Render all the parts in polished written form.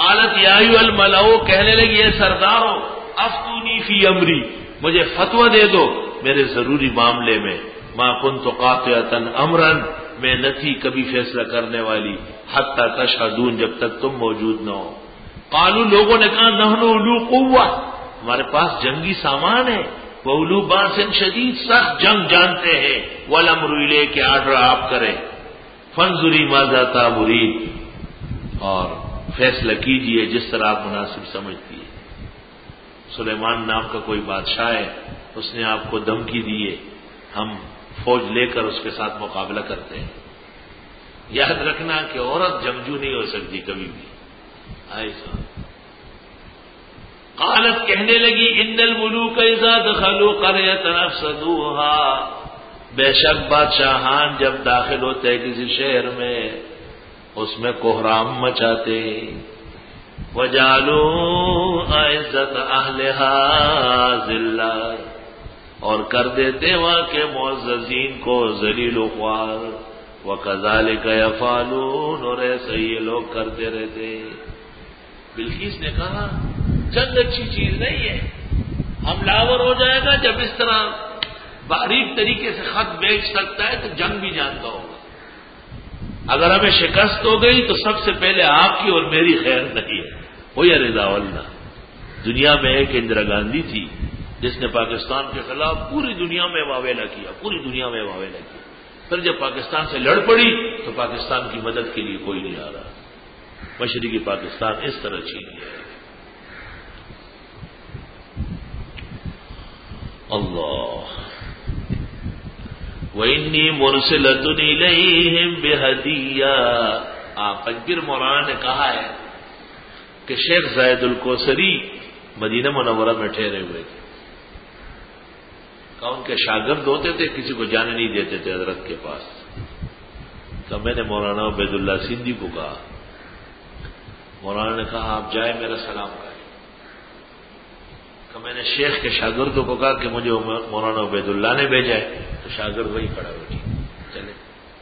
قالت یا ایھا الملأ، کہنے لگی اے سردارو، افتونی فی امری، مجھے فتویٰ دے دو میرے ضروری معاملے میں، ما کنت قاطعۃ امرا، میں نہ تھی کبھی فیصلہ کرنے والی، حتی تشہدون، جب تک تم موجود نہ ہو۔ قالوا، لوگوں نے کہا نحن اولو قوہ، ہمارے پاس جنگی سامان ہے، وَأُولُو بَأْسٍ شدید، سخت جنگ جانتے ہیں، وَالْأَمْرُ إِلَيْكِ، آرڈر آپ کریں، فَانظُرِي مَاذَا تَأْمُرِينَ، اور فیصلہ کیجئے جس طرح آپ مناسب سمجھتی ہے۔ سلیمان نام کا کوئی بادشاہ ہے، اس نے آپ کو دھمکی دی ہے، ہم فوج لے کر اس کے ساتھ مقابلہ کرتے ہیں۔ یاد رکھنا کہ عورت جنگجو نہیں ہو سکتی کبھی بھی۔ ایسا قالت، کہنے لگی ان الملوک اذا دخلوا قرية افسدوها، بے شک بادشاہان جب داخل ہوتے کسی شہر میں اس میں کوہرام مچاتے، وجعلوا عزت اہلها ذلہ، اور کر دیتے وہاں کے معززین کو ذلیل و خوار، وکذالک یفعلون، اور ایسے یہ لوگ کرتے رہتے۔ بلقیس نے کہا جنگ اچھی چیز نہیں ہے، حملہ ہو جائے گا، جب اس طرح باریک طریقے سے خط بیچ سکتا ہے تو جنگ بھی جانتا ہوگا، اگر ہمیں شکست ہو گئی تو سب سے پہلے آپ کی اور میری خیر نہیں ہے۔ وہی رضا اللہ۔ دنیا میں ایک اندرا گاندھی تھی جس نے پاکستان کے خلاف پوری دنیا میں واویلا کیا، پوری دنیا میں واویلا کیا، پھر جب پاکستان سے لڑ پڑی تو پاکستان کی مدد کے لیے کوئی نہیں آ رہا۔ مشرقی پاکستان اس طرح چھین گیا۔ اللہ، وَإِنِّي مُرْسِلَةٌ إِلَيْهِمْ بِهَدِيَّةٍ۔ پنجبیر مولانا نے کہا ہے کہ شیخ زاہد الکوثری مدینہ منورہ میں ٹھہرے ہوئے تھے، کہا ان کے شاگرد ہوتے تھے، کسی کو جانے نہیں دیتے تھے حضرت کے پاس۔ تو میں نے مولانا عبید اللہ سندھی کو کہا، مولانا نے کہا آپ جائیں میرا سلام کریں۔ کہ میں نے شیخ کے شاگردوں کو کہا کہ مجھے مولانا عبید اللہ نے بھیجا ہے، تو شاگرد وہی کھڑا ہو ٹھیک چلے۔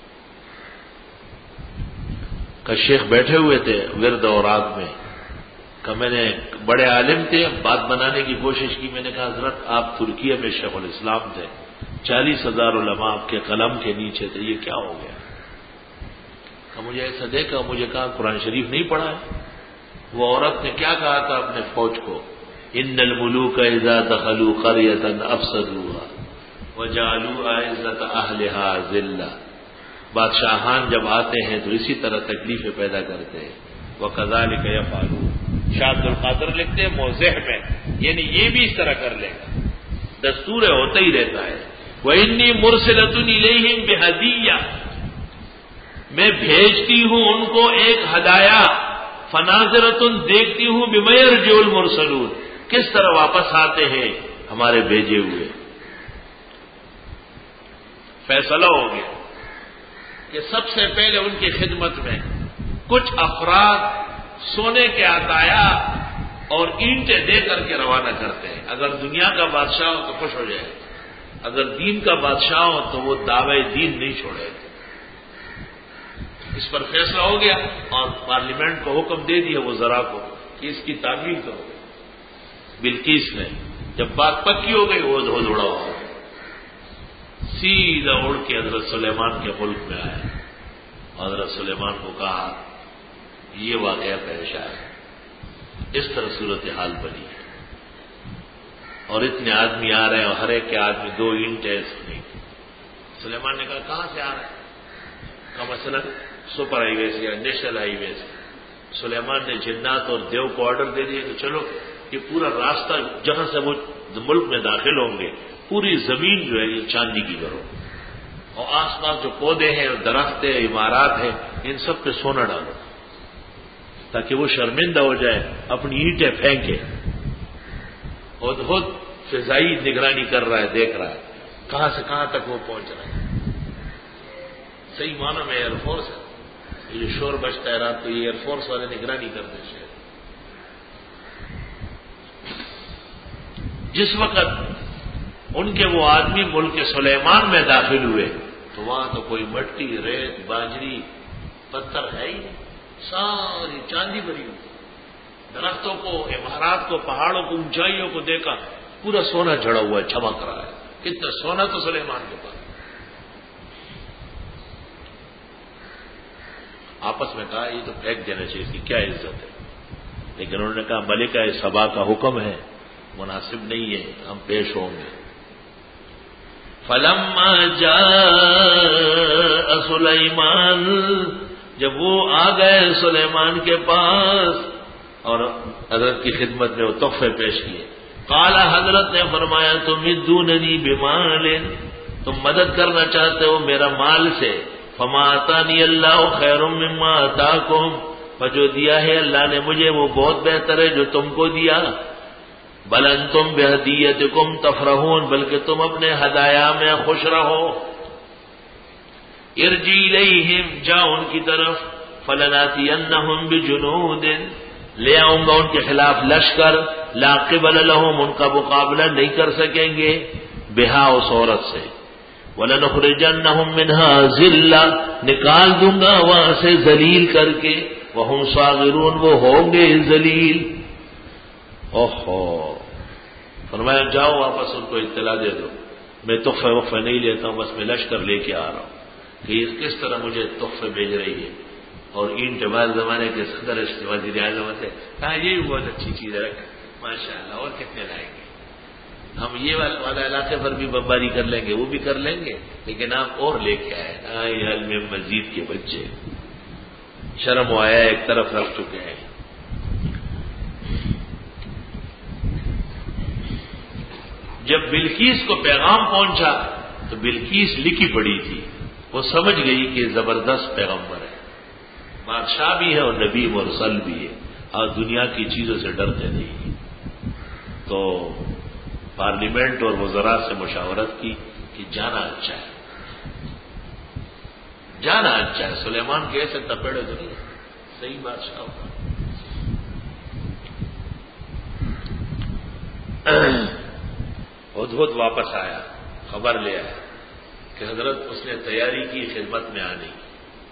کہ شیخ بیٹھے ہوئے تھے ورد اور رات میں، کہ میں نے بڑے عالم تھے، بات بنانے کی کوشش کی، میں نے کہا حضرت آپ ترکیہ میں شیخ الاسلام تھے، 40,000 علماء آپ کے قلم کے نیچے تھے، یہ کیا ہو گیا؟ کہ مجھے ایسا دیکھا، مجھے کہا قرآن شریف نہیں پڑھا ہے؟ وہ عورت نے کیا کہا تھا اپنے فوج کو؟ ان الملوک اذا دخلوا قرية افسدوها وجعلوا عزت اہلها ذلہ، بادشاہان جب آتے ہیں تو اسی طرح تکلیفیں پیدا کرتے ہیں، وکذالک یفعلون۔ شاہ عبد القادر لکھتے ہیں موضح میں، یعنی یہ بھی اس طرح کر لے گا، دستور ہوتا ہی رہتا ہے۔ وَإِنِّي مُرْسِلَةٌ إِلَيْهِمْ بِهَدِيَّةٍ، میں بھیجتی ہوں ان کو ایک ہدایہ، فَنَاظِرَةٌ دیکھتی ہوں بِمَا يَرْجِعُ الْمُرْسَلُونَ، کس طرح واپس آتے ہیں ہمارے بھیجے ہوئے۔ فیصلہ ہو گیا کہ سب سے پہلے ان کی خدمت میں کچھ افراد سونے کے عطایا اور اینٹیں دے کر کے روانہ کرتے ہیں۔ اگر دنیا کا بادشاہ ہو تو خوش ہو جائے، اگر دین کا بادشاہ ہو تو وہ دعوی دین نہیں چھوڑے۔ اس پر فیصلہ ہو گیا اور پارلیمنٹ کو حکم دے دیا وزراء کو کہ اس کی تعمیل کرو۔ بلقیس نے جب بات پکی ہو گئی وہ دوڑا ہوا سیدھا اڑ کے حضرت سلیمان کے ملک میں آیا۔ حضرت سلیمان کو کہا یہ واقعہ پیش آیا، اس طرح صورتحال بنی ہے اور اتنے آدمی آ رہے ہیں اور ہر ایک کے آدمی 2 اینٹیں نہیں۔ سلیمان نے کہا کہاں سے آ رہے ہیں؟ کہا مثلا سپر ہائی وے سے یا نیشنل ہائی وے سے۔ سلیمان نے جنات اور دیو کو آرڈر دے دیا کہ چلو یہ پورا راستہ جہاں سے وہ ملک میں داخل ہوں گے پوری زمین جو ہے یہ چاندی کی کرو، اور آس پاس جو پودے ہیں اور درخت ہیں عمارات ہیں ان سب پہ سونا ڈالو تاکہ وہ شرمندہ ہو جائے، اپنی اینٹیں پھینکے۔ خود فضائی نگرانی کر رہا ہے، دیکھ رہا ہے کہاں سے کہاں تک وہ پہنچ رہا ہے۔ صحیح معنوں میں ایئر فورس ہے، یہ جو شور بجتا ہے رات کو یہ ایئر فورس والے نگرانی کرتے ہیں۔ جس وقت ان کے وہ آدمی ملک سلیمان میں داخل ہوئے تو وہاں تو کوئی مٹی، ریت، باجری، پتھر ہے ہی نہیں، ساری چاندی بھری ہوئی۔ درختوں کو، عمارات کو، پہاڑوں کو، اونچائیوں کو دیکھا، پورا سونا جڑا ہوا ہے، چمک رہا ہے. کتنا سونا تو سلیمان کے پاس. آپس میں کہا یہ تو پھینک دینا چاہیے، اس کی کیا عزت ہے. لیکن انہوں نے کہا ملکہ سبا کا حکم ہے، مناسب نہیں ہے، ہم پیش ہوں گے. فلما جاء سلیمان، جب وہ آ گئے سلیمان کے پاس اور حضرت کی خدمت میں وہ تحفے پیش کیے. قال، حضرت نے فرمایا تمدوننی بمال، تم مدد کرنا چاہتے ہو میرا مال سے. فما آتانی اللہ خیر مما آتاکم، پر جو دیا ہے اللہ نے مجھے وہ بہت بہتر ہے جو تم کو دیا. بل انتم بہدیتکم تفرحون، بلکہ تم اپنے ہدایا میں خوش رہو. ارجی الیہم، جاؤ ان کی طرف. فلناتینہم بجنود، لے آؤں گا ان کے خلاف لشکر. لا قبل لہم، ان کا مقابلہ نہیں کر سکیں گے بہا، اس عورت سے. وَلَنُخْرِجَنَّهُمْ مِنْهَا ذِلَّةً، نکال دوں گا وہاں سے ذلیل کر کے. وَهُمْ صَاغِرُونَ، وہ ہوں گے ذلیل. اوہو، فرمایا جاؤ واپس ان کو اطلاع دے دو، میں تحفے وقفے نہیں لیتا ہوں، بس میں لشکر لے کے آ رہا ہوں کہ یہ کس طرح مجھے تحفے بھیج رہی ہے. اور این جمال زمانے کے صدر وزیر اعظم تھے، کہا یہ بھی بہت اچھی چیز ہے، ماشاء اللہ، اور کتنے لائیں گے ہم. یہ والا علاقے پر بھی بمباری کر لیں گے، وہ بھی کر لیں گے، لیکن آپ اور لے کے آئے. حل میں مزید کے بچے شرم و حیا ایک طرف رکھ چکے ہیں. جب بلقیس کو پیغام پہنچا تو بلقیس لکھی پڑی تھی، وہ سمجھ گئی کہ زبردست پیغمبر ہے، بادشاہ بھی ہے اور نبی مرسل بھی ہے، اور دنیا کی چیزوں سے ڈرتے نہیں. تو پارلیمنٹ اور وزراء سے مشاورت کی کہ جانا اچھا ہے، جانا اچھا ہے. سلیمان کے ایسے تپیڑے تو نہیں، صحیح بادشاہ ہوگا. ہدہد واپس آیا، خبر لے آیا کہ حضرت اس نے تیاری کی خدمت میں آنے کی.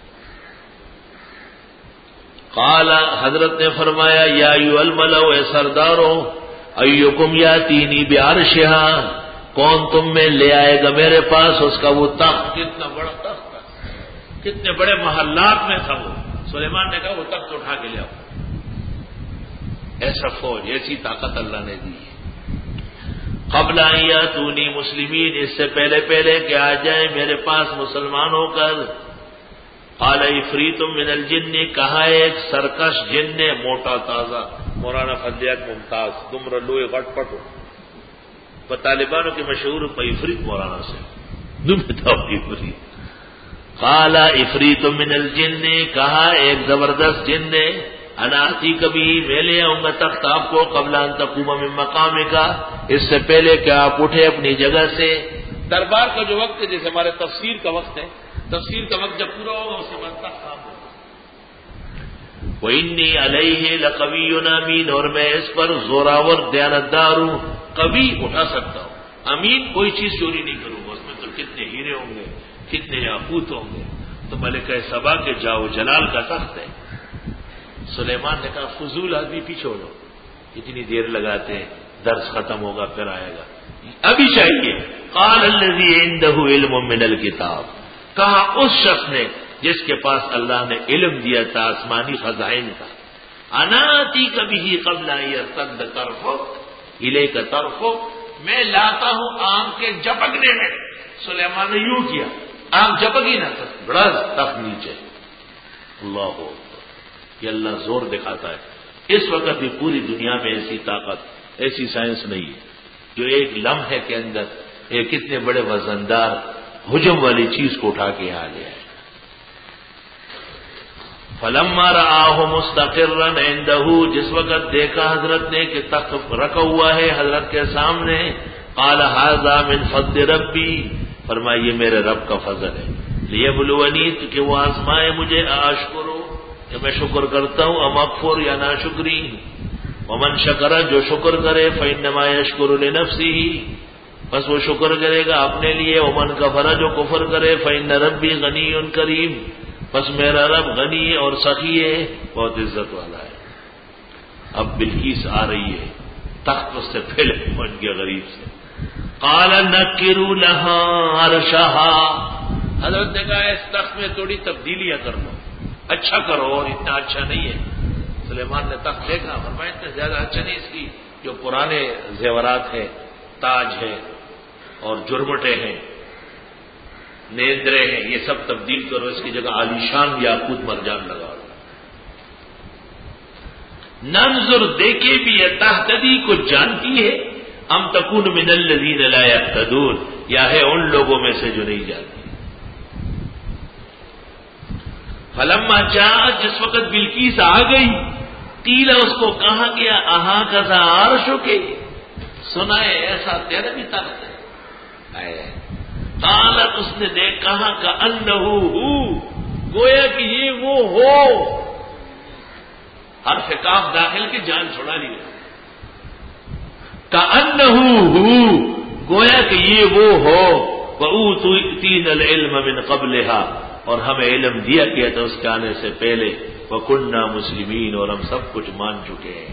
قال، حضرت نے فرمایا یا ایھا الملأ، اے سرداروں، ایکم یاتینی بعرشھا، کون تم میں لے آئے گا میرے پاس اس کا وہ تخت. کتنا بڑا تخت تھا، کتنے بڑے محلات میں تھا وہ. سلیمان نے کہا وہ تخت اٹھا کے لے آؤ. ایسا فوج، ایسی طاقت اللہ نے دی. قبل ان یاتونی مسلمین، اس سے پہلے کہ آ جائیں میرے پاس مسلمان ہو کر. قال عفریت من الجن، کہا ایک سرکش جن نے، موٹا تازہ، مولانا فضلیات ممتاز، گمر لوئے غٹ پٹ ہو، طالبانوں کی مشہور عفریت مولانا سے دمتا عفریت. قال عفریت من الجن، کہا ایک زبردست جن نے، انا آتی کبھی، میں لے آؤں گا تخت آپ کو. قبل ان تقوم من مقامک، اس سے پہلے کہ آپ اٹھے اپنی جگہ سے. دربار کا جو وقت ہے جیسے ہمارے تفسیر کا وقت ہے، تفسیر کا وقت جب پورا ہوگا اس کے بعد تخت کام ہوگا. وَإِنِّي عَلَيْهِ لَقَوِيٌّ أَمِينٌ، اور میں اس پر زوراور دیانتدار ہوں، کبھی اٹھا سکتا ہوں. امین، کوئی چیز چوری نہیں کروں گا. اس میں تو کتنے ہیرے ہوں گے، کتنے یاقوت ہوں گے. تو ملکہ سبا کے جاؤ جلال کا تخت ہے. سلیمان نے کہا فضول آدمی پیچھے لو، اتنی دیر لگاتے ہیں، درس ختم ہوگا پھر آئے گا، ابھی چاہیے. قال الذی عنده علم من الکتاب، کہا اس شخص نے جس کے پاس اللہ نے علم دیا تھا آسمانی خزائن کا. انا آتیک بہ قبل ان یرتد طرفک الیک طرفک، میں لاتا ہوں آنکھ کے جھپکنے میں. سلیمان نے یوں کیا، آنکھ جھپکی نہ تھا، بڑا تخت نیچے. اللہ ہو، یہ اللہ زور دکھاتا ہے. اس وقت بھی پوری دنیا میں ایسی طاقت، ایسی سائنس نہیں ہے جو ایک لمحے کے اندر ایک اتنے بڑے وزندار ہجوم والی چیز کو اٹھا کے آ گیا ہے. فلما رآہ مستقرا عنده، جس وقت دیکھا حضرت نے کہ تخت رکھا ہوا ہے حضرت کے سامنے. قال ھذا من فضل ربی، فرمایا یہ میرے رب کا فضل ہے. لیبلونی، کہ وہ آزمائے مجھے، اشکرو، کہ میں شکر کرتا ہوں، ام اکفر، یا ناشکری. ومن شکر، جو شکر کرے، فانما یشکر لنفسہ، بس وہ شکر کرے گا اپنے لیے. ومن کفر، جو کفر کرے، فان ربی غنی کریم، بس میرا رب غنی اور سخی ہے، بہت عزت والا ہے. اب بلقیس آ رہی ہے، تخت اس سے پہلے پہنچ گیا غریب سے. قال نکروا لها عرشها، حضرت نے کہا اس تخت میں تھوڑی تبدیلیاں کر لو، اچھا کرو، اور اتنا اچھا نہیں ہے. سلیمان نے تخت دیکھا، فرمایا اتنا زیادہ اچھا نہیں، اس کی جو پرانے زیورات ہیں، تاج ہے اور جرمٹے ہیں، نیندرے ہیں، یہ سب تبدیل کرو، اس کی جگہ عالیشان یاقوت مرجان لگاؤ. ننظر دیکھے بھی ہے تہتدی کو جانتی ہے، ام تکون من الذین لا یہتدون، یا ہے ان لوگوں میں سے جو نہیں جانتی. فلما جاءت، جس وقت بلقیس آ گئی، قیل اس کو کہا گیا اہاں کذا عرشک، سنا ہے ایسا تیرا بھی تخت ہے. قالت، اس نے کہا کأنہ ہو، گویا کہ یہ وہ ہو، حرف کاف داخل کی جان چھڑا لیا. کأنہ ہو، گویا کہ یہ وہ ہو. وَأُوتِينَا الْعِلْمَ مِنْ قَبْلِهَا، اور ہمیں علم دیا گیا تھا اس کے آنے سے پہلے. وَكُنَّا مُسْلِمِينَ، اور ہم سب کچھ مان چکے ہیں.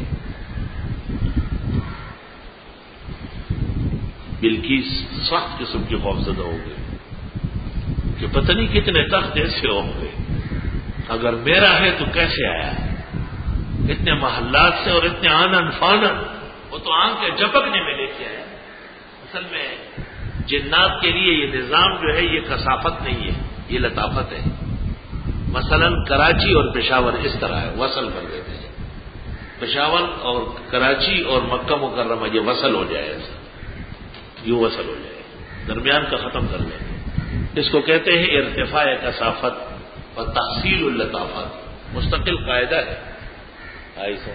بلقیس سخت قسم کی خوفزدہ ہو گئی کہ پتہ نہیں کتنے تخت ایسے ہوں گے، اگر میرا ہے تو کیسے آیا ہے اتنے محلات سے اور اتنے آنن فانن. وہ تو آنکھ کے جھپکنے میں لے کے آیا. اصل میں جنات کے لیے یہ نظام جو ہے یہ کثافت نہیں ہے، یہ لطافت ہے. مثلا کراچی اور پشاور اس طرح ہے، وصل کر دیتے ہیں. پشاور اور کراچی اور مکہ مکرمہ یہ وصل ہو جائے، ایسا یوں وصل ہو جائے، درمیان کا ختم کر لیں. اس کو کہتے ہیں ارتفاع کثافت اور تحصیل اللطافت، مستقل قاعدہ ہے. ایسا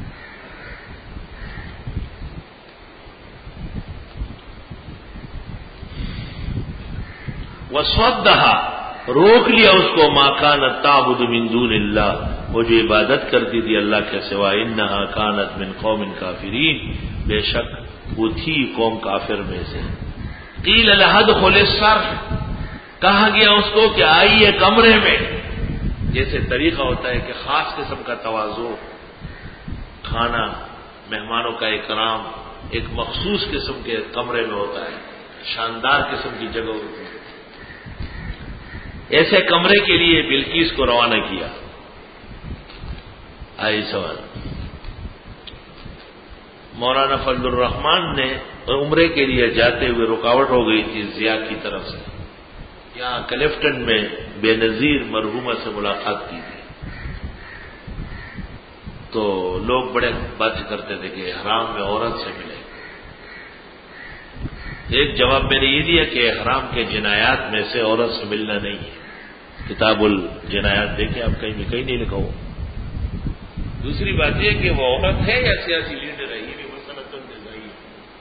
وَصَدَّهَا، روک لیا اس کو، مَا كَانَتْ تَعْبُدُ مِن دُونِ اللَّهِ، وہ جو عبادت کرتی تھی اللہ کے سوا. إِنَّهَا كَانَتْ مِن قَوْمٍ كَافِرِينَ، بے شک وہ تھی قوم کافر میں سے. قِيلَ لَهَا ادْخُلِ الصَّرْحَ، کہا گیا اس کو کہ آئیے کمرے میں. جیسے طریقہ ہوتا ہے کہ خاص قسم کا تواضع، کھانا، مہمانوں کا اکرام ایک مخصوص قسم کے کمرے میں ہوتا ہے، شاندار قسم کی جگہ ہوتی ہے. ایسے کمرے کے لیے بلقیس کو روانہ کیا. آئی سوال، مولانا فضل الرحمان نے عمرے کے لیے جاتے ہوئے رکاوٹ ہو گئی تھی ضیاء کی طرف سے. یہاں کلفٹن میں بے نظیر مرحومہ سے ملاقات کی تھی، تو لوگ بڑے بات کرتے تھے کہ حرام میں عورت سے ملے. ایک جواب میں نے یہ دیا کہ حرام کے جنایات میں سے عورت سے ملنا نہیں ہے. کتاب الجنایات دیکھیں آپ، کہیں بھی کہیں نہیں لکھا ہو. دوسری بات یہ کہ وہ عورت ہے یا سیاسی لیڈر ہے، یہ بھی مسئلہ تنازعی ہے.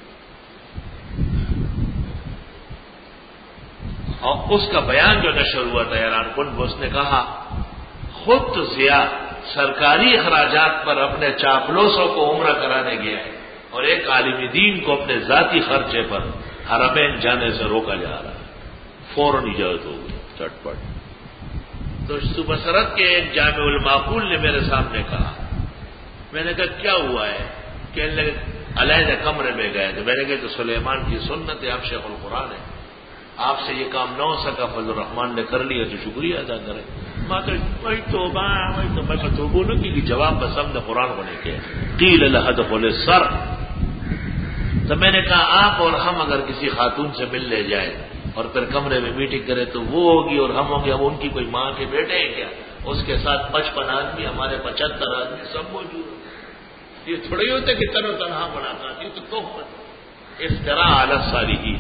اور اس کا بیان جو نشر ہوا تھا حیران کن، اس نے کہا خود تو ضیاء سرکاری اخراجات پر اپنے چاپلوسوں کو عمرہ کرانے گیا ہے، اور ایک عالم دین کو اپنے ذاتی خرچے پر حرمین جانے سے روکا جا رہا ہے. فوراً اجازت ہو گئی چٹ پٹ. تو صبح کے ایک جامع المعقول نے میرے سامنے کہا، میں نے کہا کیا ہوا ہے؟ کہنے لگے علیحدہ کمرے میں گئے. تو میں نے کہا تو سلیمان کی سنت ہے، آپ شیخ القرآن ہیں، آپ سے یہ کام نہ ہو سکا، فضل الرحمان نے کر لیا تو شکریہ ادا کریں. وہی توبہ نہ کی جواب پسند قرآن ہونے کے. قیل لها ادخل الصرح، تو میں نے کہا آپ اور ہم اگر کسی خاتون سے مل لے جائیں اور پھر کمرے میں میٹنگ کرے تو وہ ہوگی اور ہم ہوں گے، اب ان کی کوئی ماں کے بیٹے ہیں کیا؟ اس کے ساتھ 55 آدمی، ہمارے 75 آدمی سب موجود ہیں. یہ تھوڑے ہوتے کہ تن و تنہا بناتا، یہ تو تہمت افتراء علی الصالحین.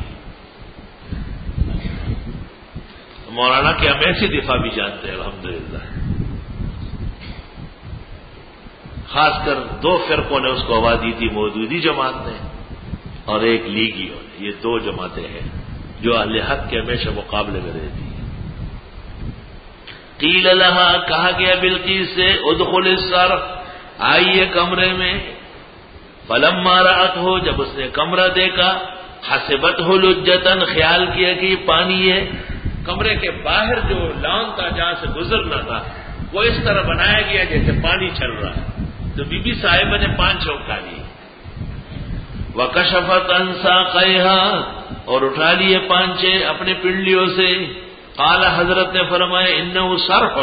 مولانا کہ ہم ایسی دفاع بھی جانتے ہیں الحمدللہ. خاص کر 2 فرقوں نے اس کو ہوا دی تھی، مودودی جماعت نے اور ایک لیگیوں نے. یہ 2 جماعتیں ہیں جو اہل حق کے ہمیشہ مقابلے میں رہتی ہیں. قیل لها، کہا گیا بلقیس سے ادخل الصرح، آئیے کمرے میں. فلما رأته، جب اس نے کمرہ دیکھا، حسبته لجتا، خیال کیا کہ یہ پانی ہے. کمرے کے باہر جو لان تھا جہاں سے گزرنا تھا وہ اس طرح بنایا گیا جیسے پانی چل رہا ہے. تو بی بی صاحبہ نے پانچ اٹھا لیے، وکشفت عن ساقیها، اور اٹھا لیے پانچے اپنے پنڈلیوں سے۔ قال، حضرت نے فرمایا انه صرح،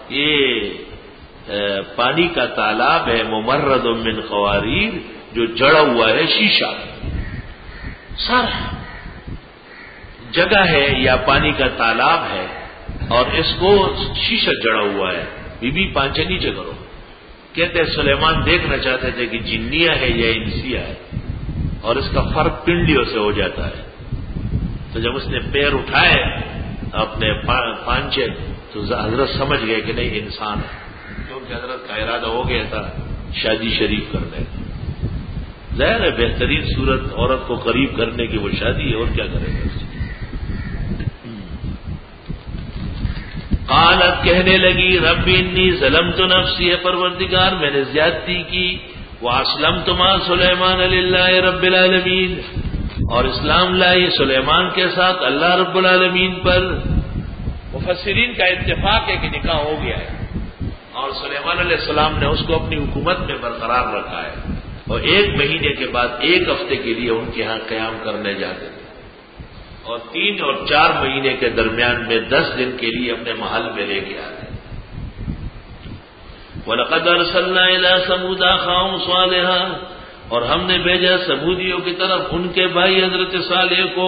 یہ پانی کا تالاب ہے، ممرد من قواریر، جو جڑا ہوا ہے شیشہ۔ صرح جگہ ہے یا پانی کا تالاب ہے اور اس کو شیشہ جڑا ہوا ہے۔ بی بی پانچے نیچے کرو۔ کہتے سلیمان دیکھنا چاہتے تھے کہ جنیہ ہے یا انسیہ ہے، اور اس کا فرق پنڈلیوں سے ہو جاتا ہے۔ تو جب اس نے پیر اٹھائے اپنے پانچے تو حضرت سمجھ گئے کہ نہیں انسان ہے، کیونکہ حضرت کا ارادہ ہو گیا تھا شادی شریف کرنے کا۔ ظاہر ہے بہترین صورت عورت کو قریب کرنے کی وہ شادی ہے، اور کیا کرے گا۔ قالت، کہنے لگی، رب انی ظلمت نفسی، ہے پروردگار میں نے زیادتی کی، واسلمت مع سلیمان للہ رب العالمین، اور اسلام لائی سلیمان کے ساتھ اللہ رب العالمین پر۔ مفسرین کا اتفاق ہے کہ نکاح ہو گیا ہے، اور سلیمان علیہ السلام نے اس کو اپنی حکومت میں برقرار رکھا ہے، اور 1 مہینے کے بعد 1 ہفتے کے لیے ان کے ہاں قیام کرنے جاتے تھے، اور 3 اور 4 مہینے کے درمیان میں 10 دن کے لیے اپنے محل میں لے کے آتے۔ وَلَقَدْ أَرْسَلْنَا إِلَىٰ ثَمُودَ أَخَاهُمْ صَالِحًا، اور ہم نے بھیجا سمودیوں کی طرف ان کے بھائی حضرت صالح کو۔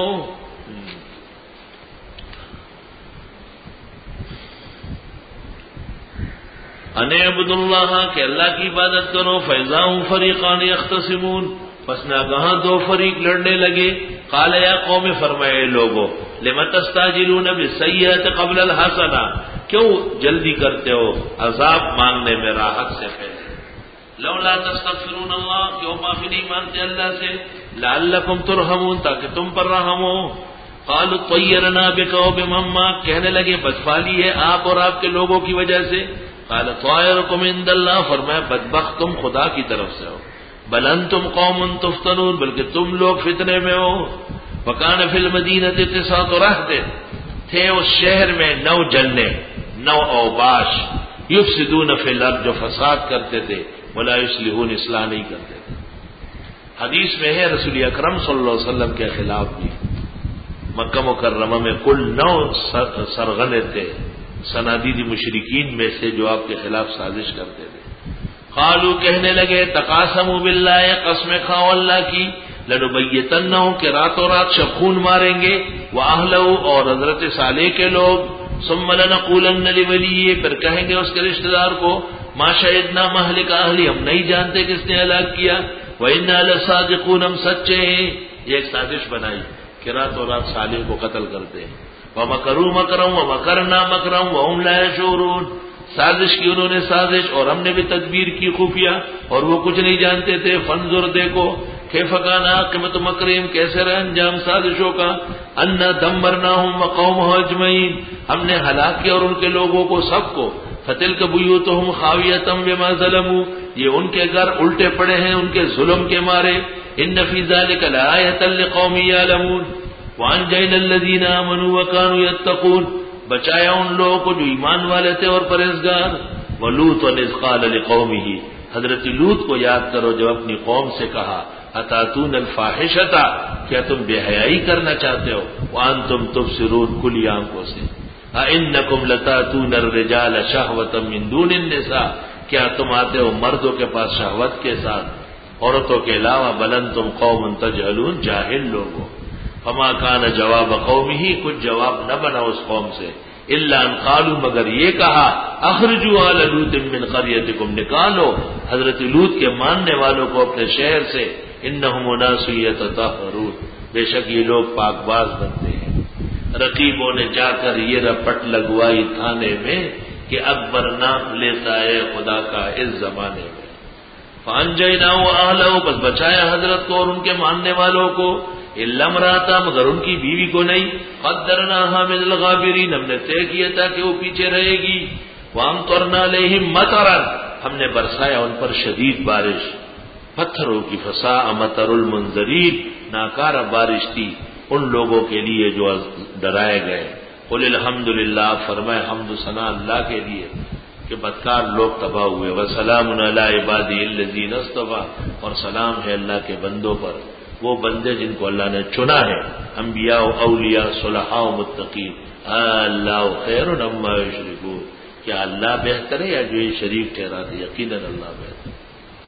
أَنِ اعْبُدُوا اللَّهَ، کہ اللہ کی عبادت کرو۔ فَإِذَا هُمْ فَرِيقَانِ يَخْتَصِمُونَ، پس ناگہاں 2 فریق لڑنے لگے۔ قال یا قوم، فرمائے لوگو، لم تستعجلون بالسیئۃ قبل الحسنہ، کیوں جلدی کرتے ہو عذاب مانگنے میں راحت سے پہلے؟ لولا تستغفرون اللہ، کیوں معافی نہیں مانگتے اللہ سے؟ لعلکم ترحمون، تاکہ تم پر رحم ہو۔ قالوا طیرنا بک وبمن معک، کہنے لگے بدفالی ہے آپ اور آپ کے لوگوں کی وجہ سے۔ قال طائرکم عند اللہ، فرمایا بدبخت تم خدا کی طرف سے ہو۔ بل انتم قوم تفتنون، بلکہ تم لوگ فتنے میں ہو۔ وکان فی المدینہ 9 رہط، تھے اس شہر میں 9 جنیں، 9 اوباش، یفسدون فی الارض، جو فساد کرتے تھے، ولا یصلحون، اصلاح نہیں کرتے تھے۔ حدیث میں ہے رسول اکرم صلی اللہ علیہ وسلم کے خلاف بھی مکہ مکرمہ میں کل 9 سرغنے تھے صنادید مشرکین میں سے، جو آپ کے خلاف سازش کرتے تھے۔ قالوا، کہنے لگے، تقاسموا باللہ، قسم کھاؤ اللہ کی، لنبیتنہم، کہ راتوں رات شبخون ماریں گے، واہلہ، اور حضرت صالح کے لوگ، ثم لنقولن لولیہ، پھر کہیں گے اس کے رشتہ دار کو، ما شہدنا مہلک اہلی، ہم نہیں جانتے کس نے ہلاک کیا، وإنا لصادقون، ہم سچے ہیں۔ یہ ایک سازش بنائی کہ راتوں رات صالح کو قتل کرتے ہیں۔ ومکروا مکرا ومکرنا مکرا وهم لا يشعرون، سازش کی انہوں نے سازش، اور ہم نے بھی تدبیر کی خفیہ، اور وہ کچھ نہیں جانتے تھے۔ فانظر، دیکھو، کیف کان عاقبۃ مکرہم، کیسے رہا انجام سازشوں کا۔ انا دمرناہم وقومہم اجمعین، ہم نے ہلاک کیا اور ان کے لوگوں کو سب کو۔ فتلک بیوتہم خاویۃ بما ظلموا، یہ ان کے گھر الٹے پڑے ہیں ان کے ظلم کے مارے۔ ان فی ذلک لآیۃ لقوم یعلمون، وانجینا الذین آمنوا وکانوا یتقون، بچایا ان لوگوں کو جو ایمان والے تھے اور پرہیزگار۔ وَلُوطًا إِذْ قَالَ لِقَوْمِهِ، حضرت لوط کو یاد کرو جب اپنی قوم سے کہا، أَتَأْتُونَ الْفَاحِشَةَ، کیا تم بے حیائی کرنا چاہتے ہو، وَأَنْتُمْ تُبْصِرُونَ، کھلی آنکھوں سے۔ أَإِنَّكُمْ لَتَأْتُونَ الرِّجَالَ شَهْوَةً مِّن دُونِ النِّسَاءِ، کیا تم آتے ہو مردوں کے پاس شہوت کے ساتھ عورتوں کے علاوہ؟ بل انتم قوم تجہلون، جاہل لوگو۔ فما کان جواب قومہ، کچھ جواب نہ بنا اس قوم سے، الا ان قالوا، مگر یہ کہا، اخرجوا آل لوط من قریتکم، نکالو حضرت لوط کے ماننے والوں کو اپنے شہر سے، انہم اناس یتطہرون، بے شک یہ لوگ پاک باز بنتے ہیں۔ رقیبوں نے جا کر یہ رپٹ لگوائی تھانے میں کہ اکبر نام لیتا ہے خدا کا اس زمانے میں۔ فانجیناہ واہلہ، بس بچایا حضرت کو اور ان کے ماننے والوں کو، الا امرأتہ، مگر ان کی بیوی کو نہیں، قدرناہا من الغابرین، ہم نے طے کیا تھا کہ وہ پیچھے رہے گی۔ وامطرنا علیہم مطرا، ہم نے برسایا ان پر شدید بارش، پتھروں کی، فساء مطر المنذرین، ناکارہ بارش تھی ان لوگوں کے لیے جو ڈرائے گئے۔ قل الحمدللہ، فرمائے حمد و ثنا اللہ کے لیے، کہ بدکار لوگ تباہ ہوئے. وسلام علی عبادی الذین اصطفیٰ، اور سلام ہے اللہ کے بندوں پر، وہ بندے جن کو اللہ نے چنا ہے، انبیاء و اولیاء صلحاء و متقین. اللہ خیر عما یشرکون، کیا اللہ بہتر ہے یا جو یہ شریک ٹھہراتے؟ یقیناً اللہ بہتر.